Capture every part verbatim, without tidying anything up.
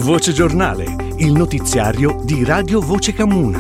Voce Giornale, il notiziario di Radio Voce Camuna.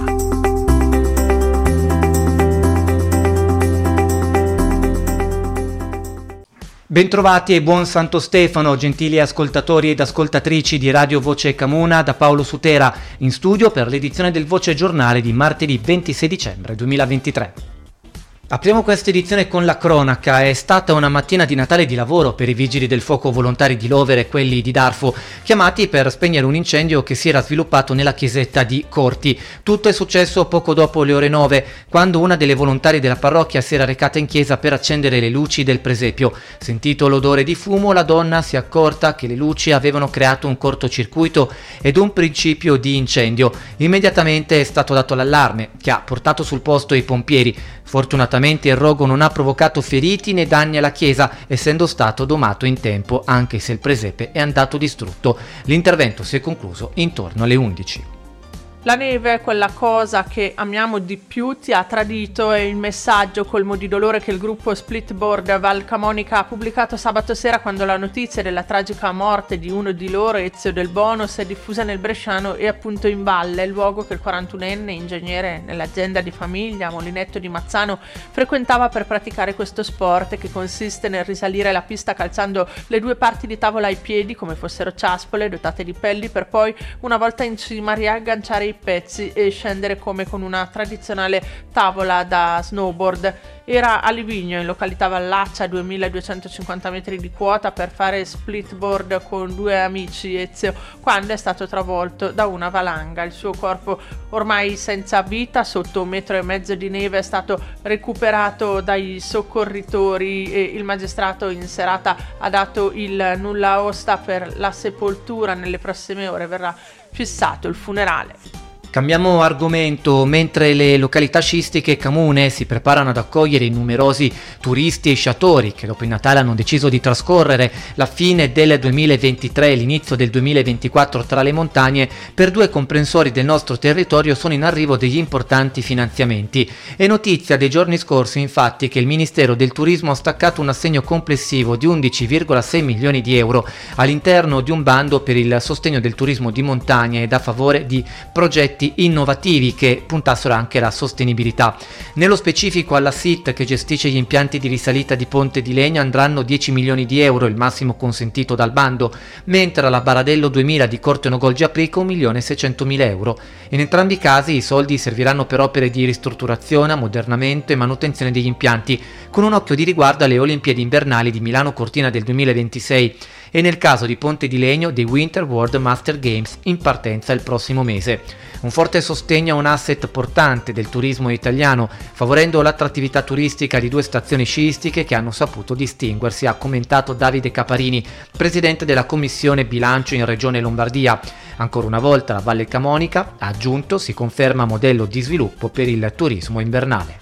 Bentrovati e buon Santo Stefano, gentili ascoltatori ed ascoltatrici di Radio Voce Camuna, da Paolo Sutera, in studio per l'edizione del Voce Giornale di martedì ventisei dicembre duemilaventitré. Apriamo questa edizione con la cronaca. È stata una mattina di Natale di lavoro per i vigili del fuoco volontari di Lovere e quelli di Darfo, chiamati per spegnere un incendio che si era sviluppato nella chiesetta di Corti. Tutto è successo poco dopo le ore nove, quando una delle volontarie della parrocchia si era recata in chiesa per accendere le luci del presepio. Sentito l'odore di fumo, la donna si è accorta che le luci avevano creato un cortocircuito ed un principio di incendio. Immediatamente è stato dato l'allarme, che ha portato sul posto i pompieri. Fortunatamente il rogo non ha provocato feriti né danni alla chiesa, essendo stato domato in tempo, anche se il presepe è andato distrutto. L'intervento si è concluso intorno alle undici. La neve, quella cosa che amiamo di più, ti ha tradito, è il messaggio colmo di dolore che il gruppo Splitboard Val Camonica ha pubblicato sabato sera, quando la notizia della tragica morte di uno di loro, Ezio Del Bono, si è diffusa nel bresciano e appunto in valle, luogo che il quarantunenne, ingegnere nell'azienda di famiglia Molinetto di Mazzano, frequentava per praticare questo sport che consiste nel risalire la pista calzando le due parti di tavola ai piedi come fossero ciaspole dotate di pelli, per poi, una volta in cima, riagganciare i pezzi e scendere come con una tradizionale tavola da snowboard. Era a Livigno, in località Vallaccia, a duemiladuecentocinquanta metri di quota, per fare splitboard con due amici, Ezio, quando è stato travolto da una valanga. Il suo corpo, ormai senza vita sotto un metro e mezzo di neve, è stato recuperato dai soccorritori e il magistrato in serata ha dato il nulla osta per la sepoltura. Nelle prossime ore verrà fissato il funerale. Cambiamo argomento. Mentre le località sciistiche camune si preparano ad accogliere i numerosi turisti e sciatori che dopo il Natale hanno deciso di trascorrere la fine del duemilaventitré e l'inizio del duemilaventiquattro tra le montagne, per due comprensori del nostro territorio sono in arrivo degli importanti finanziamenti. È notizia dei giorni scorsi, infatti, che il Ministero del Turismo ha staccato un assegno complessivo di undici virgola sei milioni di euro all'interno di un bando per il sostegno del turismo di montagna ed a favore di progetti innovativi che puntassero anche alla sostenibilità. Nello specifico, alla S I T, che gestisce gli impianti di risalita di Ponte di Legno, andranno dieci milioni di euro, il massimo consentito dal bando, mentre alla Baradello duemila di Corteonogol Giaprico un milione e seicentomila euro. In entrambi i casi i soldi serviranno per opere di ristrutturazione, ammodernamento e manutenzione degli impianti, con un occhio di riguardo alle Olimpiadi invernali di Milano Cortina del duemilaventisei e, nel caso di Ponte di Legno, dei Winter World Master Games in partenza il prossimo mese. Un forte sostegno a un asset portante del turismo italiano, favorendo l'attrattività turistica di due stazioni sciistiche che hanno saputo distinguersi, ha commentato Davide Caparini, presidente della Commissione Bilancio in Regione Lombardia. Ancora una volta la Valle Camonica, ha aggiunto, si conferma modello di sviluppo per il turismo invernale.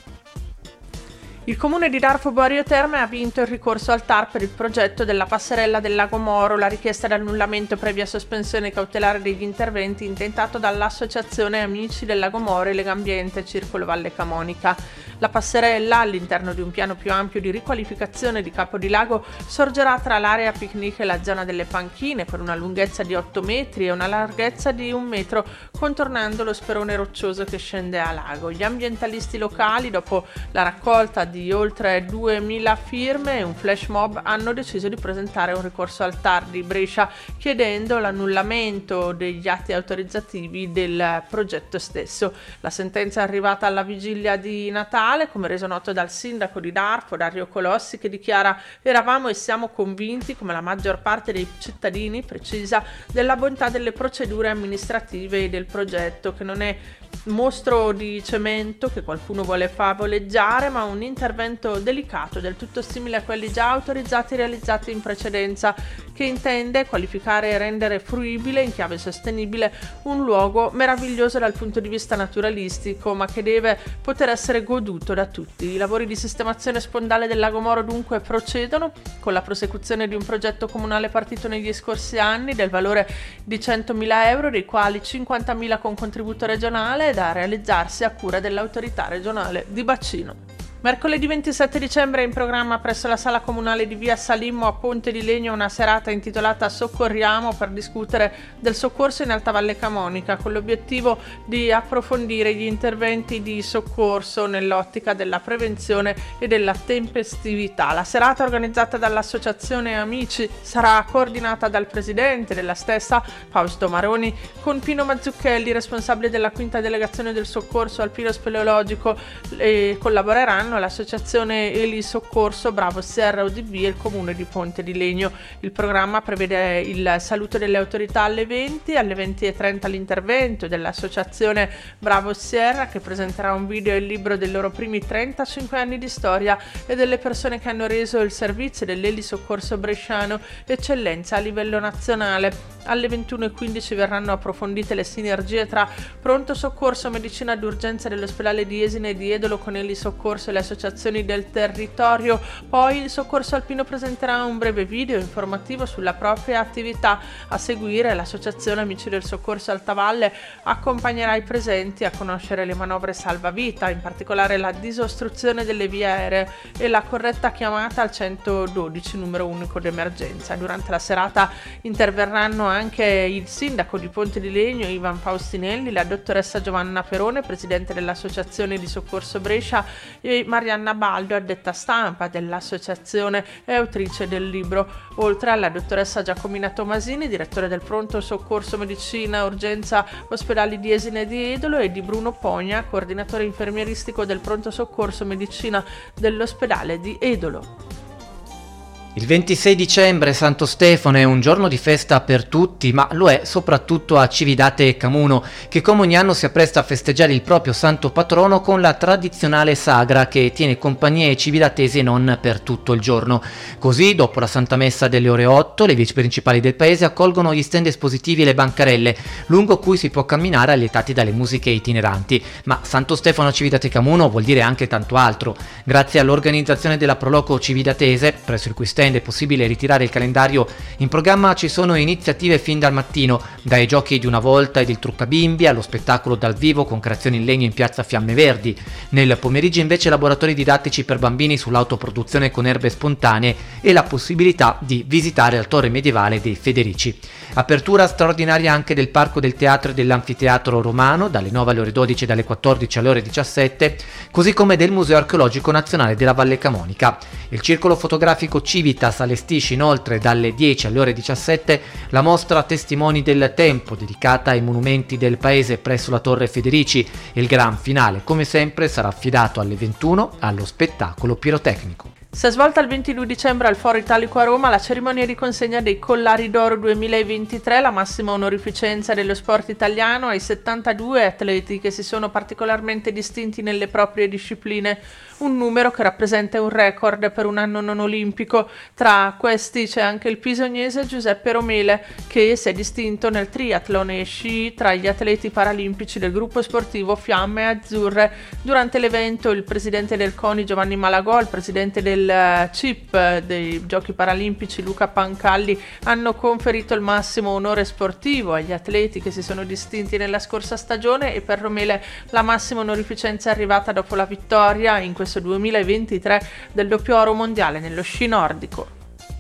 Il comune di Darfo Boario Terme ha vinto il ricorso al T A R per il progetto della passerella del Lago Moro. La richiesta di annullamento previa sospensione cautelare degli interventi intentato dall'Associazione Amici del Lago Moro e Legambiente Circolo Valle Camonica. La passerella, all'interno di un piano più ampio di riqualificazione di Capodilago, sorgerà tra l'area picnic e la zona delle panchine per una lunghezza di otto metri e una larghezza di un metro, contornando lo sperone roccioso che scende a lago. Gli ambientalisti locali, dopo la raccolta di oltre duemila firme e un flash mob, hanno deciso di presentare un ricorso al T A R di Brescia chiedendo l'annullamento degli atti autorizzativi del progetto stesso. La sentenza è arrivata alla vigilia di Natale, come reso noto dal sindaco di Darfo, Dario Colossi, che dichiara: eravamo e siamo convinti, come la maggior parte dei cittadini, precisa, della bontà delle procedure amministrative e del progetto, che non è mostro di cemento che qualcuno vuole favoleggiare, ma un intervento delicato del tutto simile a quelli già autorizzati e realizzati in precedenza, che intende qualificare e rendere fruibile in chiave sostenibile un luogo meraviglioso dal punto di vista naturalistico, ma che deve poter essere goduto da tutti. I lavori di sistemazione spondale del Lago Moro dunque procedono con la prosecuzione di un progetto comunale partito negli scorsi anni del valore di centomila euro, dei quali cinquantamila con contributo regionale, da realizzarsi a cura dell'autorità regionale di bacino. Mercoledì ventisette dicembre è in programma presso la sala comunale di via Salimmo a Ponte di Legno una serata intitolata Soccorriamo per discutere del soccorso in Alta Valle Camonica con l'obiettivo di approfondire gli interventi di soccorso nell'ottica della prevenzione e della tempestività. La serata organizzata dall'Associazione Amici sarà coordinata dal presidente della stessa Fausto Maroni con Pino Mazzucchelli, responsabile della quinta delegazione del soccorso alpino speleologico, e collaboreranno l'associazione Eli Soccorso, Bravo Sierra U D B e il comune di Ponte di Legno. Il programma prevede il saluto delle autorità alle venti, alle venti e trenta l'intervento dell'associazione Bravo Sierra che presenterà un video e il libro dei loro primi trentacinque anni di storia e delle persone che hanno reso il servizio dell'Eli Soccorso bresciano eccellenza a livello nazionale. Alle ventuno e quindici verranno approfondite le sinergie tra pronto soccorso, medicina d'urgenza dell'ospedale di Esine e di Edolo con Eli Soccorso e le associazioni del territorio. Poi il Soccorso Alpino presenterà un breve video informativo sulla propria attività. A seguire l'associazione Amici del Soccorso Alta Valle accompagnerà i presenti a conoscere le manovre salvavita, in particolare la disostruzione delle vie aeree e la corretta chiamata al centododici, numero unico d'emergenza. Durante la serata interverranno anche il sindaco di Ponte di Legno Ivan Faustinelli, la dottoressa Giovanna Perone, presidente dell'associazione di soccorso Brescia, e Marianna Baldo, addetta stampa dell'associazione e autrice del libro, oltre alla dottoressa Giacomina Tomasini, direttore del pronto soccorso medicina urgenza ospedali di Esine e di Edolo, e di Bruno Pogna, coordinatore infermieristico del pronto soccorso medicina dell'ospedale di Edolo. Il ventisei dicembre Santo Stefano è un giorno di festa per tutti, ma lo è soprattutto a Cividate e Camuno, che come ogni anno si appresta a festeggiare il proprio santo patrono con la tradizionale sagra che tiene compagnia ai cividatesi e non per tutto il giorno. Così, dopo la Santa Messa delle ore otto, le vici principali del paese accolgono gli stand espositivi e le bancarelle, lungo cui si può camminare allietati dalle musiche itineranti. Ma Santo Stefano a Cividate e Camuno vuol dire anche tanto altro. Grazie all'organizzazione della Proloco Cividatese, presso il cui stand è possibile ritirare il calendario, in programma ci sono iniziative fin dal mattino, dai giochi di una volta ed il truccabimbi allo spettacolo dal vivo con creazioni in legno in piazza Fiamme Verdi. Nel pomeriggio invece laboratori didattici per bambini sull'autoproduzione con erbe spontanee e la possibilità di visitare la torre medievale dei Federici. Apertura straordinaria anche del Parco del Teatro e dell'Anfiteatro Romano dalle nove alle ore dodici e dalle quattordici alle ore diciassette, così come del Museo Archeologico Nazionale della Valle Camonica. Il circolo fotografico Civitas allestisce inoltre dalle dieci alle ore diciassette la mostra Testimoni del Tempo dedicata ai monumenti del paese presso la Torre Federici. Il gran finale, come sempre, sarà affidato alle ventuno allo spettacolo pirotecnico. Si è svolta il ventidue dicembre al Foro Italico a Roma la cerimonia di consegna dei Collari d'Oro duemilaventitré, la massima onorificenza dello sport italiano, ai settantadue atleti che si sono particolarmente distinti nelle proprie discipline, un numero che rappresenta un record per un anno non olimpico. Tra questi c'è anche il pisognese Giuseppe Romele, che si è distinto nel triathlon e sci tra gli atleti paralimpici del gruppo sportivo Fiamme Azzurre. Durante l'evento il presidente del CONI Giovanni Malagò, il presidente del C I P dei Giochi Paralimpici Luca Pancalli hanno conferito il massimo onore sportivo agli atleti che si sono distinti nella scorsa stagione, e per Romele la massima onorificenza è arrivata dopo la vittoria in questo duemilaventitré del doppio oro mondiale nello sci nordico.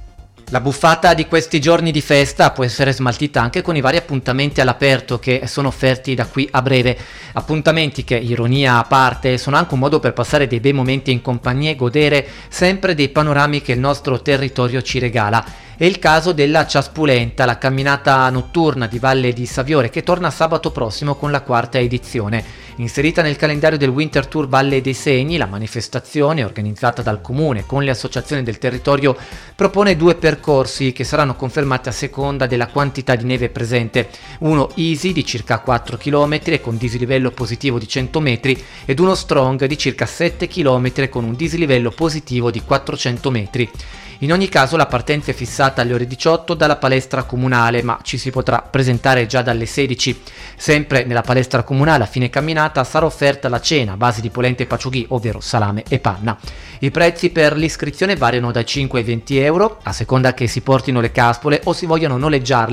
La buffata di questi giorni di festa può essere smaltita anche con i vari appuntamenti all'aperto che sono offerti da qui a breve. Appuntamenti che, ironia a parte, sono anche un modo per passare dei bei momenti in compagnia e godere sempre dei panorami che il nostro territorio ci regala. È il caso della Ciaspulenta, la camminata notturna di Valle di Saviore, che torna sabato prossimo con la quarta edizione. Inserita nel calendario del Winter Tour Valle dei Segni, la manifestazione, organizzata dal comune con le associazioni del territorio, propone due percorsi che saranno confermati a seconda della quantità di neve presente. Uno easy di circa quattro chilometri con dislivello positivo di cento metri ed uno strong di circa sette chilometri con un dislivello positivo di quattrocento metri. In ogni caso la partenza è fissata alle ore diciotto dalla palestra comunale, ma ci si potrà presentare già dalle sedici. Sempre nella palestra comunale a fine camminata sarà offerta la cena a base di polente e paciughi, ovvero salame e panna. I prezzi per l'iscrizione variano dai cinque ai venti euro, a seconda che si portino le caspole o si vogliano noleggiarle.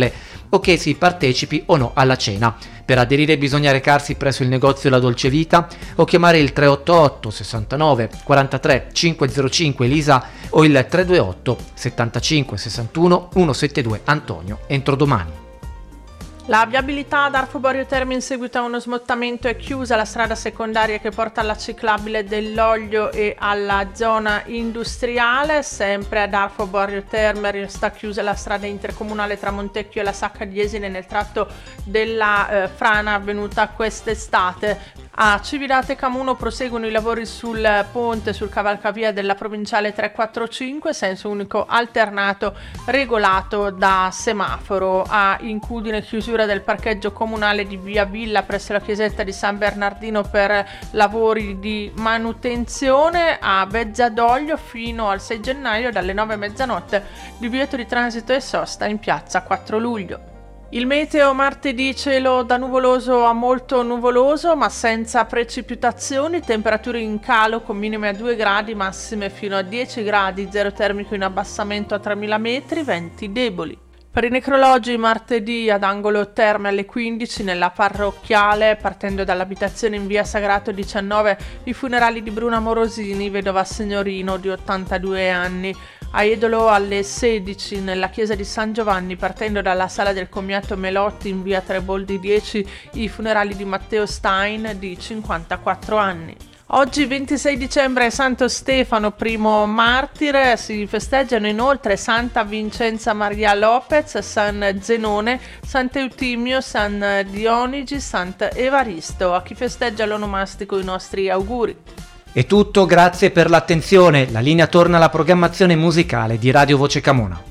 o che si partecipi o no alla cena. Per aderire bisogna recarsi presso il negozio La Dolce Vita o chiamare il tre otto otto sessantanove quarantatré cinquecentocinque Elisa o il tre due otto settantacinque sessantuno centosettantadue Antonio entro domani. La viabilità ad Arfo Borio Terme in seguito a uno smottamento è chiusa, la strada secondaria che porta alla ciclabile dell'Olio e alla zona industriale. Sempre ad Arfo Borio Terme resta chiusa la strada intercomunale tra Montecchio e la Sacca di Esine nel tratto della eh, frana avvenuta quest'estate. A Cividate Camuno proseguono i lavori sul ponte sul cavalcavia della provinciale trecentoquarantacinque, senso unico alternato regolato da semaforo. A Incudine chiusura del parcheggio comunale di via Villa presso la chiesetta di San Bernardino per lavori di manutenzione. A Bezzadoglio fino al sei gennaio dalle nove a mezzanotte divieto di transito e sosta in piazza quattro luglio. Il meteo martedì cielo da nuvoloso a molto nuvoloso ma senza precipitazioni, temperature in calo con minime a due gradi, massime fino a dieci gradi, zero termico in abbassamento a tremila metri, venti deboli. Per i necrologi martedì ad Angolo Terme alle quindici nella parrocchiale, partendo dall'abitazione in via Sagrato diciannove, i funerali di Bruna Morosini, vedova Signorino di ottantadue anni. A Edolo alle sedici nella chiesa di San Giovanni, partendo dalla sala del commiato Melotti in via Treboldi dieci, i funerali di Matteo Stein di cinquantaquattro anni. Oggi ventisei dicembre è Santo Stefano, primo martire, si festeggiano inoltre Santa Vincenza Maria Lopez, San Zenone, Sant'Eutimio, San Dionigi, Sant'Evaristo. A chi festeggia l'onomastico i nostri auguri. È tutto, grazie per l'attenzione. La linea torna alla programmazione musicale di Radio Voce Camona.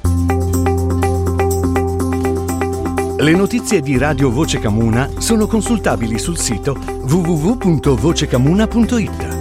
Le notizie di Radio Voce Camuna sono consultabili sul sito w w w punto vocecamuna punto i t.